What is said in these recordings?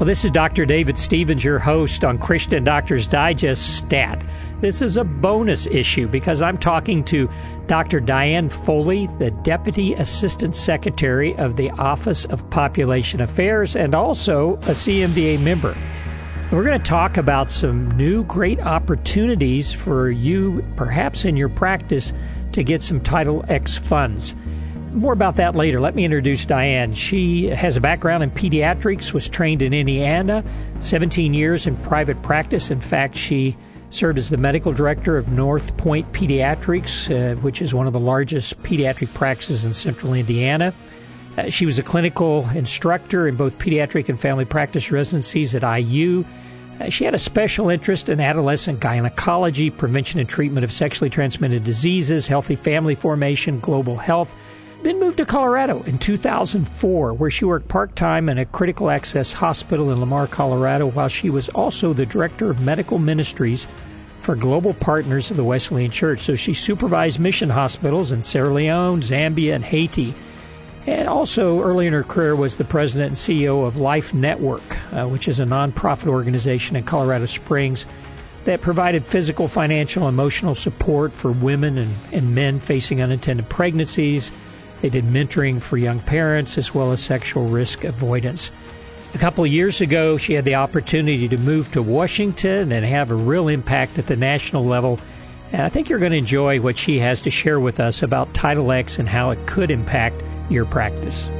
this is Dr. David Stevens, your host on Christian Doctors Digest Stat. This is a bonus issue because I'm talking to Dr. Diane Foley, the Deputy Assistant Secretary of the Office of Population Affairs and also a CMDA member. We're going to talk about some new great opportunities for you, perhaps in your practice, to get some Title X funds. More about that later. Let me introduce Diane. She has a background in pediatrics, was trained in Indiana, 17 years in private practice. In fact, she served as the medical director of North Point Pediatrics, which is one of the largest pediatric practices in central Indiana. She was a clinical instructor in both pediatric and family practice residencies at IU. She had a special interest in adolescent gynecology, prevention and treatment of sexually transmitted diseases, healthy family formation, global health. Then moved to Colorado in 2004, where she worked part-time in a critical access hospital in Lamar, Colorado, while she was also the director of medical ministries for Global Partners of the Wesleyan Church. So she supervised mission hospitals in Sierra Leone, Zambia, and Haiti. And also, early in her career, was the president and CEO of Life Network, which is a nonprofit organization in Colorado Springs that provided physical, financial, emotional support for women and men facing unintended pregnancies. They did mentoring for young parents as well as sexual risk avoidance. A couple of years ago, she had the opportunity to move to Washington and have a real impact at the national level. And I think you're going to enjoy what she has to share with us about Title X and how it could impact your practice.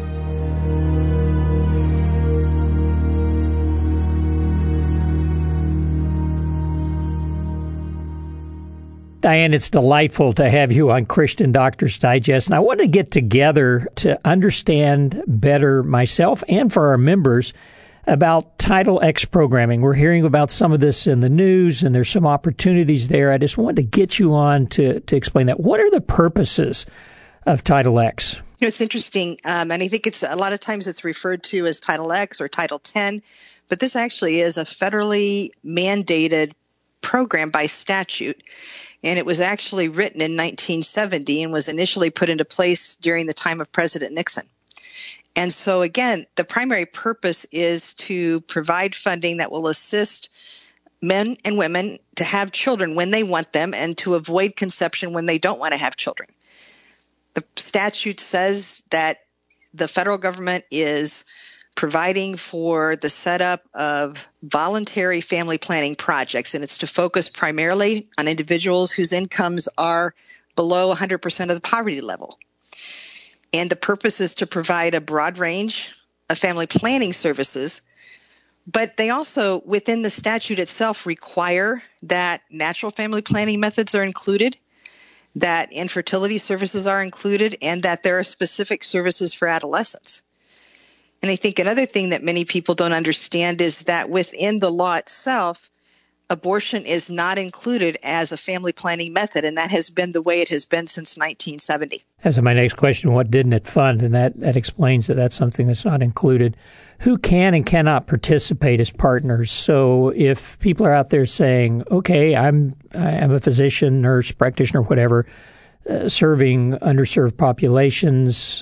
Diane, it's delightful to have you on Christian Doctors Digest, and I want to get together to understand better myself and for our members about Title X programming. We're hearing about some of this in the news, and there's some opportunities there. I just wanted to get you on to explain that. What are the purposes of Title X? You know, it's interesting, and I think it's a lot of times it's referred to as Title X or Title X, but this actually is a federally mandated program by statute. And it was actually written in 1970 and was initially put into place during the time of President Nixon. And so, again, the primary purpose is to provide funding that will assist men and women to have children when they want them and to avoid conception when they don't want to have children. The statute says that the federal government is providing for the setup of voluntary family planning projects, and it's to focus primarily on individuals whose incomes are below 100% of the poverty level. And the purpose is to provide a broad range of family planning services, but they also, within the statute itself, require that natural family planning methods are included, that infertility services are included, and that there are specific services for adolescents. And I think another thing that many people don't understand is that within the law itself, abortion is not included as a family planning method, and that has been the way it has been since 1970. As my next question, what didn't it fund? And that explains that that's something that's not included. Who can and cannot participate as partners? So if people are out there saying, okay, I'm a physician, nurse, practitioner, whatever, serving underserved populations,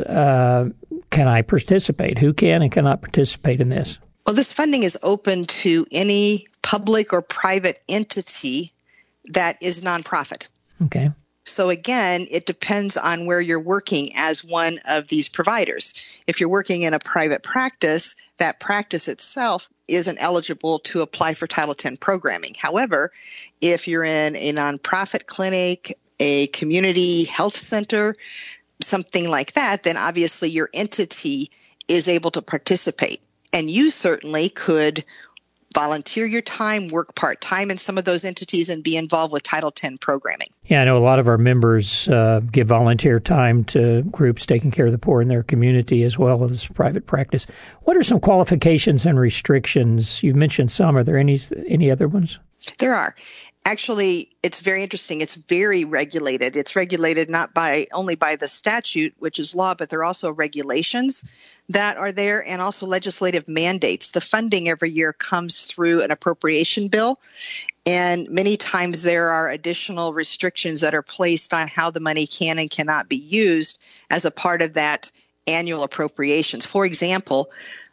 can I participate? Who can and cannot participate in this? Well, this funding is open to any public or private entity that is nonprofit. Okay. So again, it depends on where you're working as one of these providers. If you're working in a private practice, that practice itself isn't eligible to apply for Title X programming. However, if you're in a nonprofit clinic, a community health center, something like that, then obviously your entity is able to participate. And you certainly could volunteer your time, work part-time in some of those entities, and be involved with Title X programming. Yeah, I know a lot of our members give volunteer time to groups taking care of the poor in their community as well as private practice. What are some qualifications and restrictions? You've mentioned some. Are there any other ones? There are. Actually, it's very interesting. It's very regulated. It's regulated not only by the statute, which is law, but there are also regulations that are there and also legislative mandates. The funding every year comes through an appropriation bill, and many times there are additional restrictions that are placed on how the money can and cannot be used as a part of that annual appropriations. For example,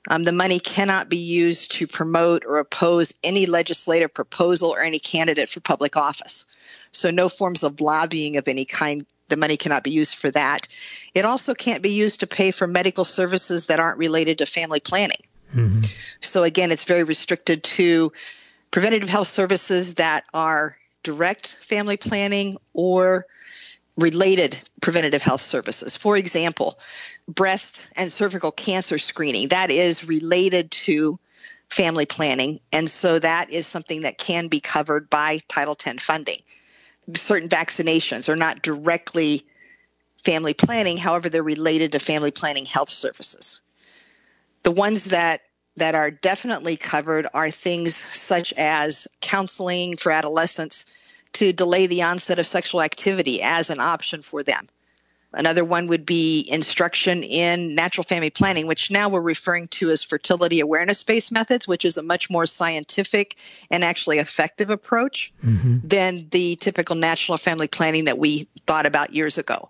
The money cannot be used to promote or oppose any legislative proposal or any candidate for public office. So no forms of lobbying of any kind. The money cannot be used for that. It also can't be used to pay for medical services that aren't related to family planning. Mm-hmm. So again, it's very restricted to preventative health services that are direct family planning or related preventative health services. For example, breast and cervical cancer screening, that is related to family planning. And so that is something that can be covered by Title X funding. Certain vaccinations are not directly family planning. However, they're related to family planning health services. The ones that are definitely covered are things such as counseling for adolescents to delay the onset of sexual activity as an option for them. Another one would be instruction in natural family planning, which now we're referring to as fertility awareness-based methods, which is a much more scientific and actually effective approach than the typical natural family planning that we thought about years ago.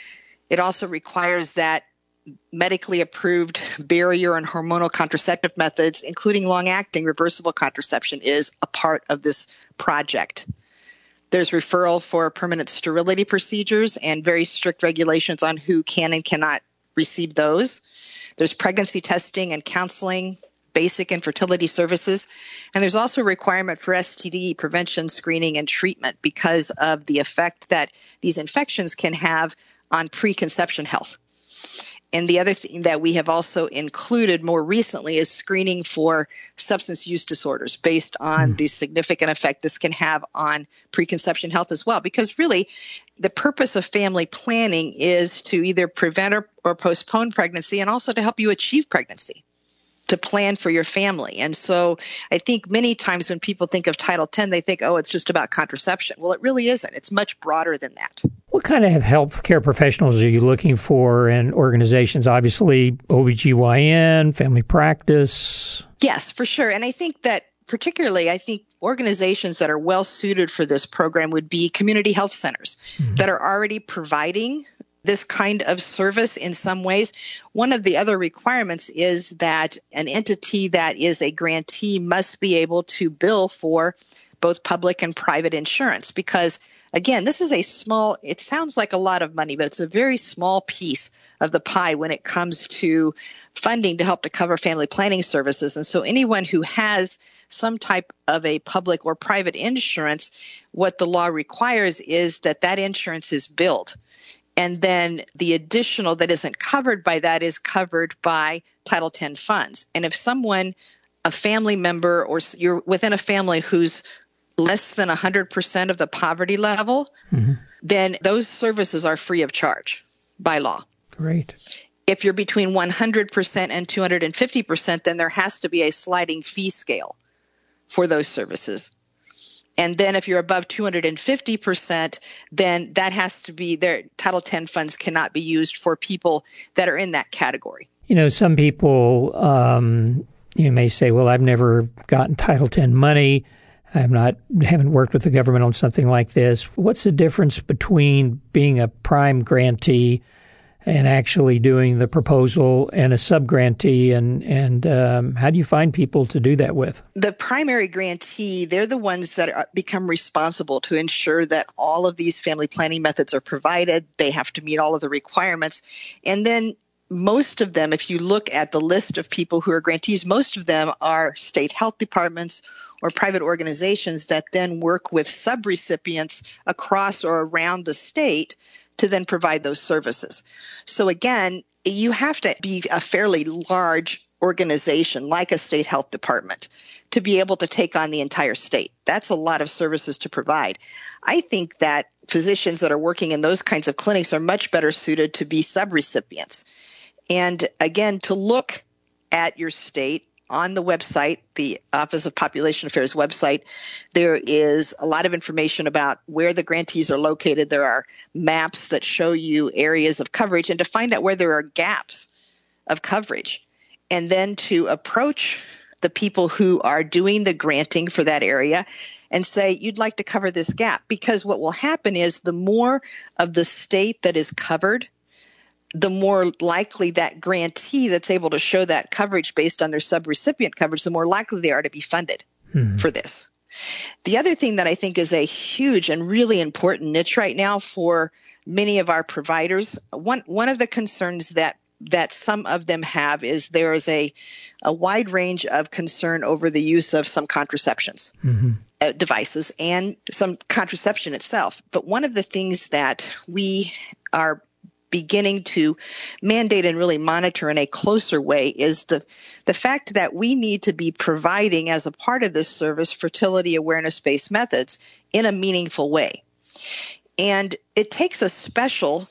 It also requires that medically approved barrier and hormonal contraceptive methods, including long-acting reversible contraception, is a part of this project. There's referral for permanent sterility procedures and very strict regulations on who can and cannot receive those. There's pregnancy testing and counseling, basic infertility services. And there's also a requirement for STD prevention, screening, and treatment because of the effect that these infections can have on preconception health. And the other thing that we have also included more recently is screening for substance use disorders based on the significant effect this can have on preconception health as well. Because really, the purpose of family planning is to either prevent or postpone pregnancy and also to help you achieve pregnancy, to plan for your family. And so I think many times when people think of Title X, they think, oh, it's just about contraception. Well, it really isn't. It's much broader than that. What kind of health care professionals are you looking for in organizations? Obviously, OBGYN, family practice. Yes, for sure. And I think that particularly, organizations that are well suited for this program would be community health centers that are already providing this kind of service in some ways. One of the other requirements is that an entity that is a grantee must be able to bill for both public and private insurance because, again, this is it sounds like a lot of money, but it's a very small piece of the pie when it comes to funding to help to cover family planning services. And so anyone who has some type of a public or private insurance, what the law requires is that insurance is billed. And then the additional that isn't covered by that is covered by Title X funds. And if a family member, or you're within a family who's less than 100% of the poverty level, then those services are free of charge by law. Great. If you're between 100% and 250%, then there has to be a sliding fee scale for those services. And then if you're above 250%, then that has to be there. Title X funds cannot be used for people that are in that category. Some people you may say, well, I've never gotten Title X money. Haven't worked with the government on something like this. What's the difference between being a prime grantee and actually doing the proposal and a sub-grantee, and how do you find people to do that with? The primary grantee, they're the ones that become responsible to ensure that all of these family planning methods are provided. They have to meet all of the requirements. And then most of them, if you look at the list of people who are grantees, most of them are state health departments or private organizations that then work with subrecipients across or around the state to then provide those services. So again, you have to be a fairly large organization like a state health department to be able to take on the entire state. That's a lot of services to provide. I think that physicians that are working in those kinds of clinics are much better suited to be subrecipients. And again, to look at your state on the website, the Office of Population Affairs website, there is a lot of information about where the grantees are located. There are maps that show you areas of coverage and to find out where there are gaps of coverage. And then to approach the people who are doing the granting for that area and say, you'd like to cover this gap. Because what will happen is the more of the state that is covered, the more likely that grantee that's able to show that coverage based on their subrecipient coverage, the more likely they are to be funded for this. The other thing that I think is a huge and really important niche right now for many of our providers, one of the concerns that some of them have is there is a wide range of concern over the use of some contraceptions devices and some contraception itself. But one of the things that we are beginning to mandate and really monitor in a closer way is the fact that we need to be providing as a part of this service fertility awareness-based methods in a meaningful way. And it takes a specialty,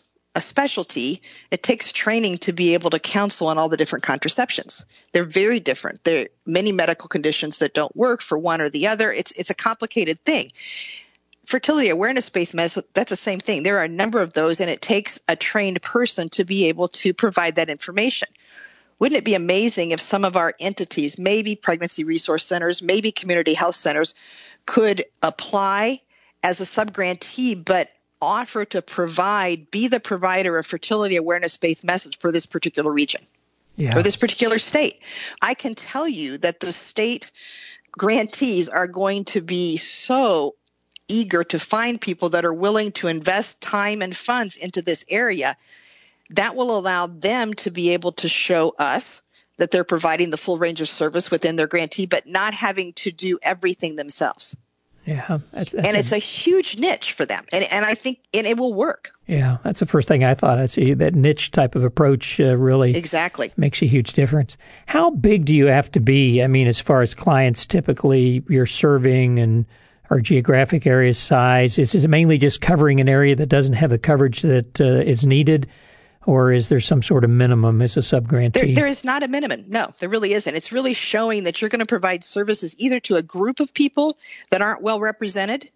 it takes training to be able to counsel on all the different contraceptions. They're very different. There are many medical conditions that don't work for one or the other. It's a complicated thing. Fertility awareness-based methods, that's the same thing. There are a number of those, and it takes a trained person to be able to provide that information. Wouldn't it be amazing if some of our entities, maybe pregnancy resource centers, maybe community health centers, could apply as a subgrantee, but offer to be the provider of fertility awareness-based methods for this particular region or this particular state? I can tell you that the state grantees are going to be so eager to find people that are willing to invest time and funds into this area. That will allow them to be able to show us that they're providing the full range of service within their grantee, but not having to do everything themselves. Yeah, it's a huge niche for them, and I think it will work. Yeah, that's the first thing I thought. I see that niche type of approach really makes a huge difference. How big do you have to be? I mean, as far as clients typically you're serving and our geographic area size? Is it mainly just covering an area that doesn't have the coverage that is needed, or is there some sort of minimum as a subgrantee? There is not a minimum. No, there really isn't. It's really showing that you're going to provide services either to a group of people that aren't well represented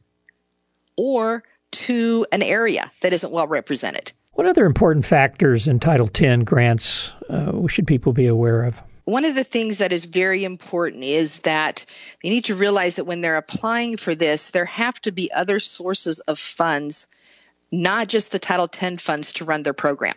or to an area that isn't well represented. What other important factors in Title X grants should people be aware of? One of the things that is very important is that they need to realize that when they're applying for this, there have to be other sources of funds, not just the Title X funds to run their program.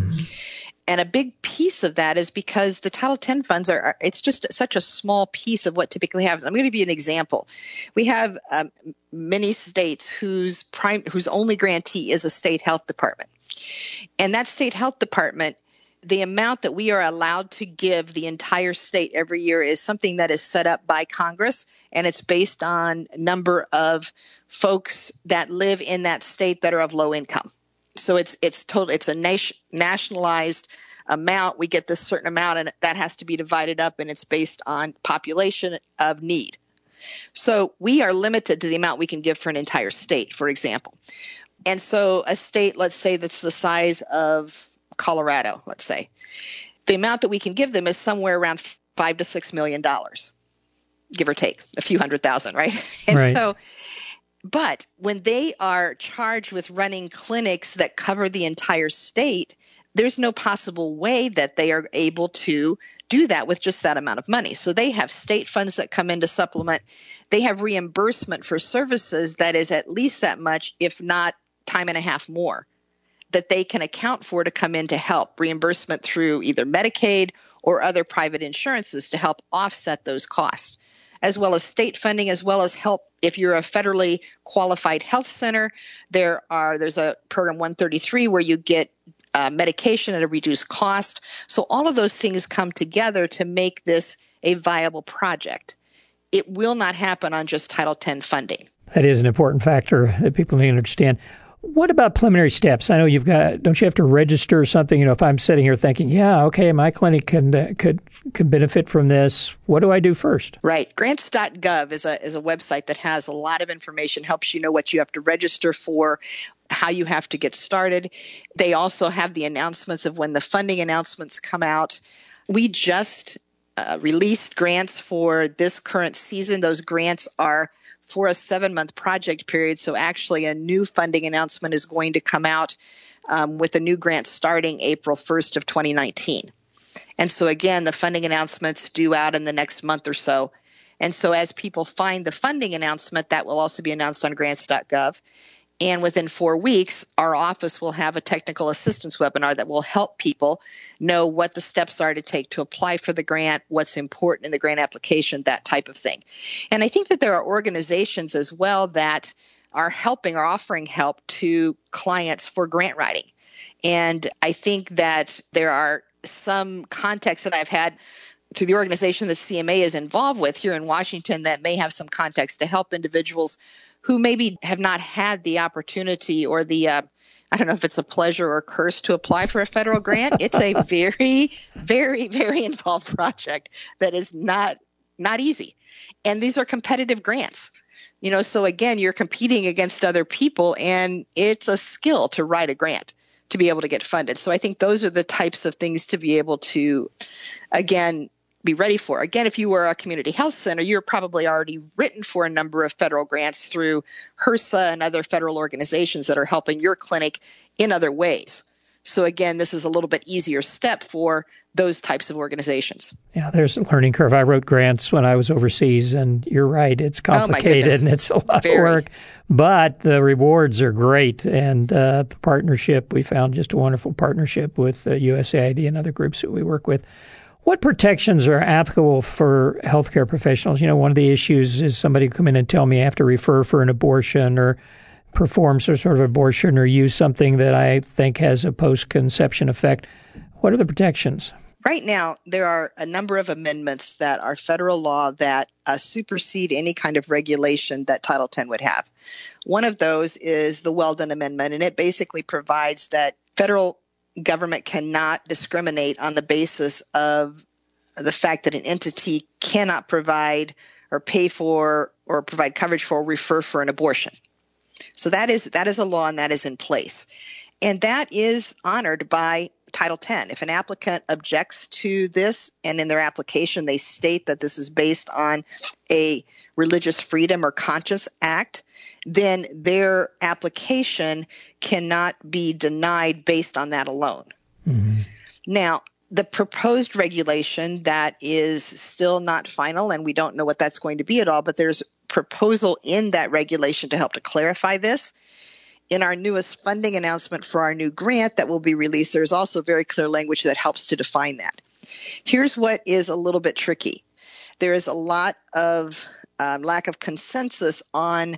And a big piece of that is because the Title X funds it's just such a small piece of what typically happens. I'm going to give you an example. We have many states whose only grantee is a state health department. And that state health department, the amount that we are allowed to give the entire state every year is something that is set up by Congress, and it's based on number of folks that live in that state that are of low income. So it's a nationalized amount. We get this certain amount, and that has to be divided up, and it's based on population of need. So we are limited to the amount we can give for an entire state, for example. And so a state, let's say that's the size of Colorado, let's say, the amount that we can give them is somewhere around $5 to $6 million, give or take a few $100,000, right? And so, but when they are charged with running clinics that cover the entire state, there's no possible way that they are able to do that with just that amount of money. So they have state funds that come in to supplement. They have reimbursement for services that is at least that much, if not time and a half more, that they can account for to come in to help, reimbursement through either Medicaid or other private insurances to help offset those costs, as well as state funding, as well as help if you're a federally qualified health center. There's a program 133 where you get medication at a reduced cost. So all of those things come together to make this a viable project. It will not happen on just Title X funding. That is an important factor that people need to understand. What about preliminary steps? I know don't you have to register something? You know, if I'm sitting here thinking, yeah, okay, my clinic could benefit from this, what do I do first? Right. Grants.gov is a website that has a lot of information, helps you know what you have to register for, how you have to get started. They also have the announcements of when the funding announcements come out. We just released grants for this current season. Those grants are for a 7-month project period. So actually a new funding announcement is going to come out with a new grant starting April 1st of 2019. And so again, the funding announcement's due out in the next month or so. And so as people find the funding announcement, that will also be announced on grants.gov. And within 4 weeks, our office will have a technical assistance webinar that will help people know what the steps are to take to apply for the grant, what's important in the grant application, that type of thing. And I think that there are organizations as well that are offering help to clients for grant writing. And I think that there are some contacts that I've had through the organization that CMA is involved with here in Washington that may have some contacts to help individuals who maybe have not had the opportunity or the, I don't know if it's a pleasure or curse to apply for a federal grant. It's a very, very, very involved project that is not easy. And these are competitive grants. So again, you're competing against other people, and it's a skill to write a grant to be able to get funded. So I think those are the types of things to be able to, again, be ready for. Again, if you were a community health center, you're probably already written for a number of federal grants through HRSA and other federal organizations that are helping your clinic in other ways. So again, this is a little bit easier step for those types of organizations. Yeah, there's a learning curve. I wrote grants when I was overseas, and you're right, it's complicated and it's a lot of work, but the rewards are great. And the partnership, we found just a wonderful partnership with USAID and other groups that we work with. What protections are applicable for healthcare professionals? One of the issues is somebody come in and tell me I have to refer for an abortion or perform some sort of abortion or use something that I think has a post-conception effect. What are the protections? Right now, there are a number of amendments that are federal law that supersede any kind of regulation that Title X would have. One of those is the Weldon Amendment, and it basically provides that federal government cannot discriminate on the basis of the fact that an entity cannot provide or pay for or provide coverage for or refer for an abortion. So that is a law, and that is in place. And that is honored by Title X. If an applicant objects to this and in their application they state that this is based on a religious freedom or conscience act, then their application cannot be denied based on that alone. Mm-hmm. Now, the proposed regulation that is still not final, and we don't know what that's going to be at all, but there's proposal in that regulation to help to clarify this. In our newest funding announcement for our new grant that will be released, there's also very clear language that helps to define that. Here's what is a little bit tricky. There is a lot of lack of consensus on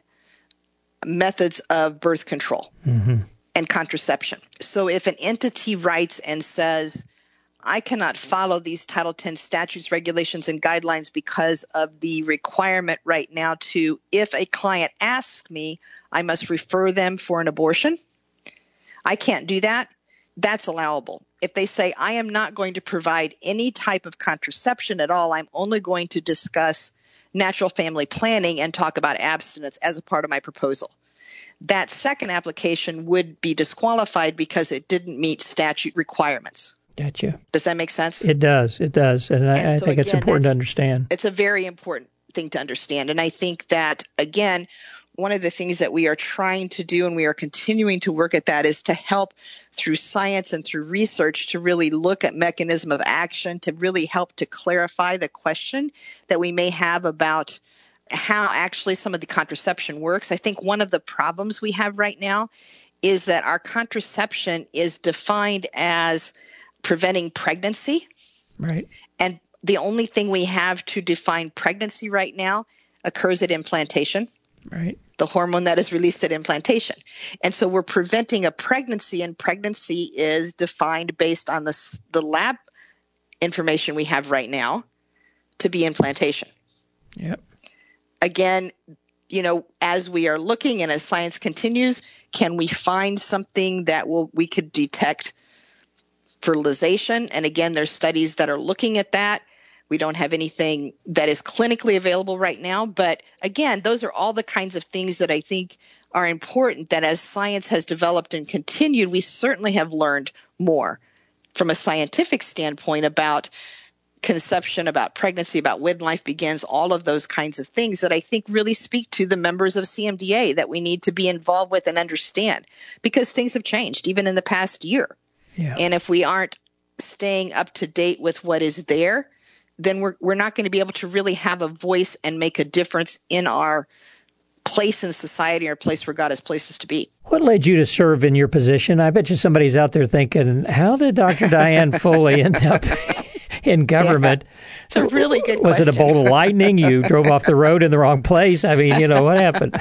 methods of birth control and contraception. So if an entity writes and says, I cannot follow these Title X statutes, regulations, and guidelines because of the requirement right now to, if a client asks me, I must refer them for an abortion. I can't do that. That's allowable. If they say, I am not going to provide any type of contraception at all, I'm only going to discuss natural family planning and talk about abstinence as a part of my proposal. That second application would be disqualified because it didn't meet statute requirements. Gotcha. Does that make sense? It does. It does. And I think it's important to understand. It's a very important thing to understand. And I think that, again, one of the things that we are trying to do, and we are continuing to work at that, is to help through science and through research to really look at mechanism of action to really help to clarify the question that we may have about how actually some of the contraception works. I think one of the problems we have right now is that our contraception is defined as preventing pregnancy. Right. And the only thing we have to define pregnancy right now occurs at implantation. Right. The hormone that is released at implantation. And so we're preventing a pregnancy, and pregnancy is defined based on the lab information we have right now to be implantation. Yep. Again, as we are looking and as science continues, can we find something that we could detect fertilization? And again, there's studies that are looking at that. We don't have anything that is clinically available right now. But again, those are all the kinds of things that I think are important, that as science has developed and continued, we certainly have learned more from a scientific standpoint about conception, about pregnancy, about when life begins, all of those kinds of things that I think really speak to the members of CMDA that we need to be involved with and understand, because things have changed even in the past year. Yeah. And if we aren't staying up to date with what is there, then we're not going to be able to really have a voice and make a difference in our place in society or a place where God has placed us to be. What led you to serve in your position? I bet you somebody's out there thinking, how did Dr. Diane Foley end up in government? Yeah, it's a really good question. Was it a bolt of lightning? You drove off the road in the wrong place? I mean, what happened?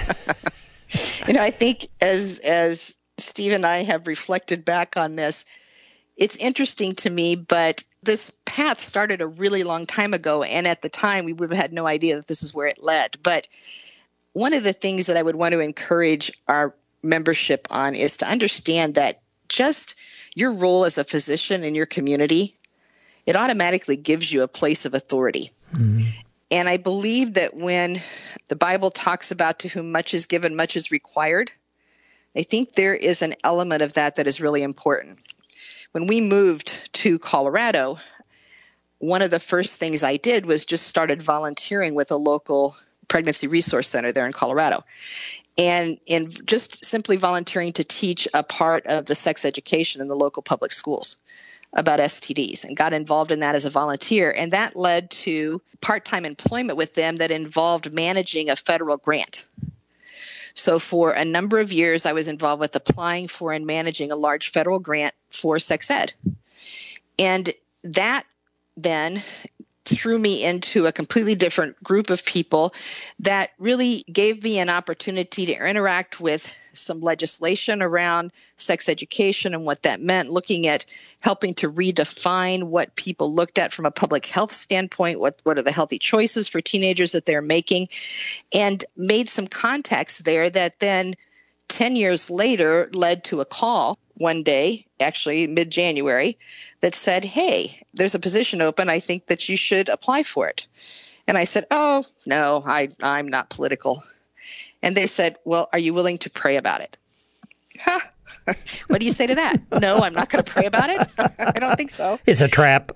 I think as Steve and I have reflected back on this, it's interesting to me, but this path started a really long time ago, and at the time we would have had no idea that this is where it led. But one of the things that I would want to encourage our membership on is to understand that just your role as a physician in your community, it automatically gives you a place of authority. Mm-hmm. And I believe that when the Bible talks about to whom much is given, much is required, I think there is an element of that is really important. When we moved to Colorado, one of the first things I did was just started volunteering with a local pregnancy resource center there in Colorado. And in just simply volunteering to teach a part of the sex education in the local public schools about STDs, and got involved in that as a volunteer. And that led to part-time employment with them that involved managing a federal grant. So for a number of years, I was involved with applying for and managing a large federal grant for sex ed. And that then threw me into a completely different group of people that really gave me an opportunity to interact with some legislation around sex education and what that meant, looking at helping to redefine what people looked at from a public health standpoint, what are the healthy choices for teenagers that they're making, and made some contacts there that then 10 years later led to a call one day, actually mid-January, that said, hey, there's a position open. I think that you should apply for it. And I said, oh, no, I'm not political. And they said, well, are you willing to pray about it? Huh. What do you say to that? No, I'm not going to pray about it. I don't think so. It's a trap.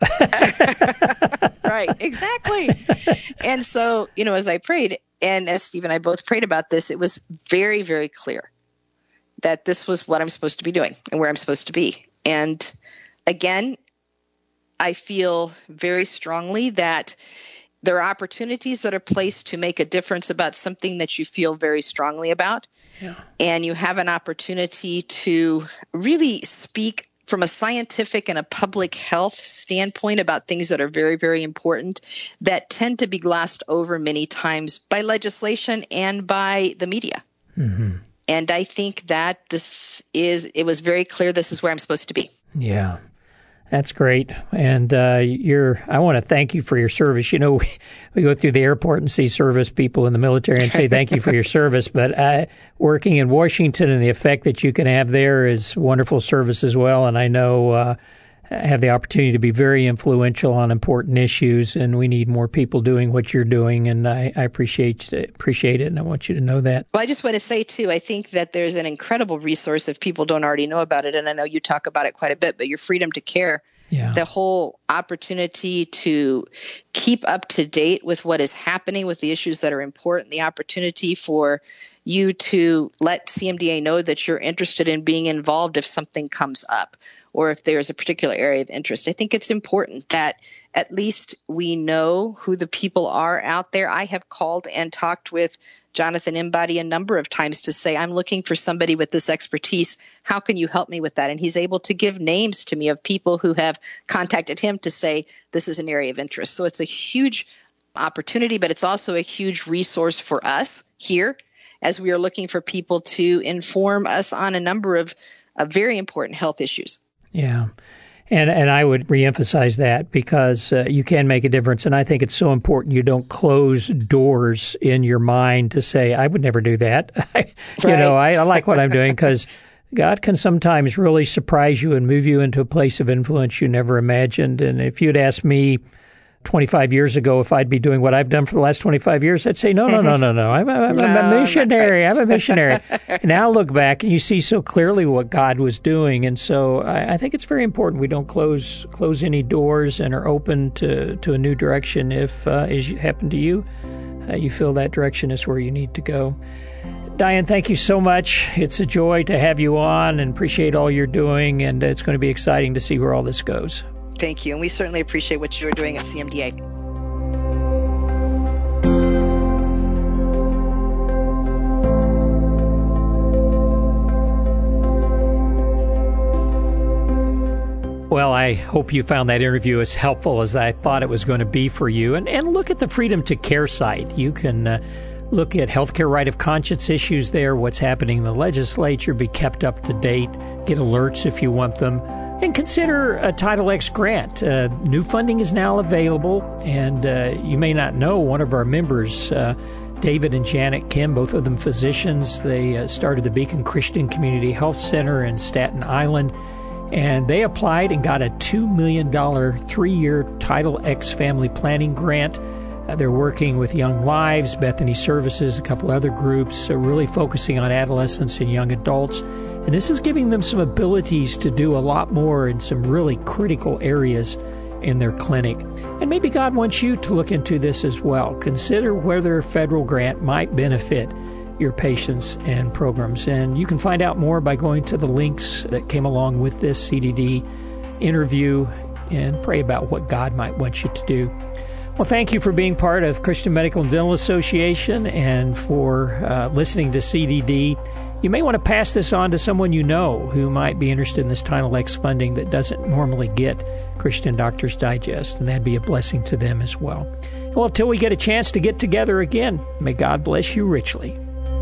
Right, exactly. And so, as I prayed, and as Steve and I both prayed about this, it was very, very clear that this was what I'm supposed to be doing and where I'm supposed to be. And again, I feel very strongly that there are opportunities that are placed to make a difference about something that you feel very strongly about. Yeah. And you have an opportunity to really speak from a scientific and a public health standpoint about things that are very, very important that tend to be glossed over many times by legislation and by the media. Mm-hmm. And I think that it was very clear this is where I'm supposed to be. Yeah, that's great. And I want to thank you for your service. We go through the airport and see service people in the military and say thank you for your service. But working in Washington and the effect that you can have there is wonderful service as well. And I know I have the opportunity to be very influential on important issues, and we need more people doing what you're doing, and I appreciate it, and I want you to know that. Well, I just want to say, too, I think that there's an incredible resource if people don't already know about it, and I know you talk about it quite a bit, but your Freedom to Care, the whole opportunity to keep up to date with what is happening with the issues that are important, the opportunity for you to let CMDA know that you're interested in being involved if something comes up, or if there's a particular area of interest. I think it's important that at least we know who the people are out there. I have called and talked with Jonathan Embody a number of times to say, I'm looking for somebody with this expertise. How can you help me with that? And he's able to give names to me of people who have contacted him to say, this is an area of interest. So it's a huge opportunity, but it's also a huge resource for us here as we are looking for people to inform us on a number of very important health issues. Yeah. And I would reemphasize that because you can make a difference. And I think it's so important you don't close doors in your mind to say, I would never do that. I like what I'm doing, because God can sometimes really surprise you and move you into a place of influence you never imagined. And if you'd asked me 25 years ago if I'd be doing what I've done for the last 25 years, I'd say, no. I'm a missionary. I'm a missionary. Now look back and you see so clearly what God was doing. And so I think it's very important we don't close any doors and are open to a new direction if, as happened to you, you feel that direction is where you need to go. Diane, thank you so much. It's a joy to have you on, and appreciate all you're doing. And it's going to be exciting to see where all this goes. Thank you. And we certainly appreciate what you're doing at CMDA. Well, I hope you found that interview as helpful as I thought it was going to be for you. And look at the Freedom to Care site. You can look at healthcare right of conscience issues there, what's happening in the legislature, be kept up to date, get alerts if you want them, and consider a Title X grant. New funding is now available, and you may not know one of our members, David and Janet Kim, both of them physicians. They started the Beacon Christian Community Health Center in Staten Island, and they applied and got a $2 million 3-year Title X family planning grant. They're working with Young Lives, Bethany Services, a couple other groups, really focusing on adolescents and young adults. And this is giving them some abilities to do a lot more in some really critical areas in their clinic. And maybe God wants you to look into this as well. Consider whether a federal grant might benefit your patients and programs. And you can find out more by going to the links that came along with this CDD interview and pray about what God might want you to do. Well, thank you for being part of Christian Medical and Dental Association and for listening to CDD. You may want to pass this on to someone you know who might be interested in this Title X funding that doesn't normally get Christian Doctors Digest, and that'd be a blessing to them as well. Well, until we get a chance to get together again, may God bless you richly.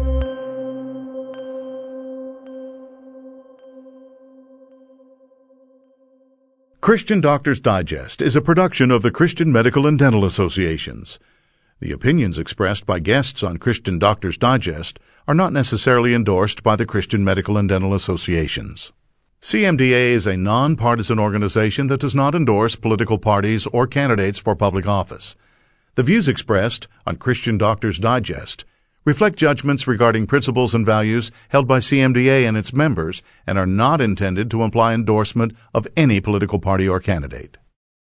Christian Doctors Digest is a production of the Christian Medical and Dental Associations. The opinions expressed by guests on Christian Doctors Digest are not necessarily endorsed by the Christian Medical and Dental Associations. CMDA is a nonpartisan organization that does not endorse political parties or candidates for public office. The views expressed on Christian Doctors Digest reflect judgments regarding principles and values held by CMDA and its members and are not intended to imply endorsement of any political party or candidate.